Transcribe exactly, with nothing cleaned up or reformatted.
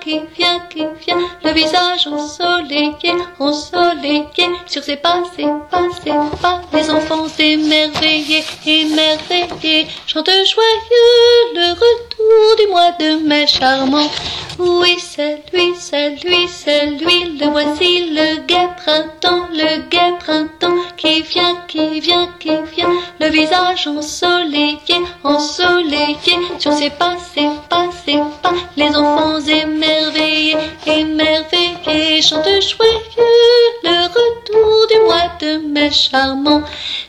qui vient, qui vient, le visage ensoleillé, ensoleillé, sur ses pas, ses pas, ses pas, les enfants émerveillés, émerveillés, chantent joyeux le retour du mois de mai charmant. Oui, c'est lui, c'est lui, c'est lui, le voici, le gai printemps, le gai printemps, qui vient, qui vient, qui vient, le visage ensoleillé, ensoleillé, sur ses pas, ses pas, ses pas, les enfants émerveillés, émerveillés, chantent joyeux le retour du mois de mai charmant.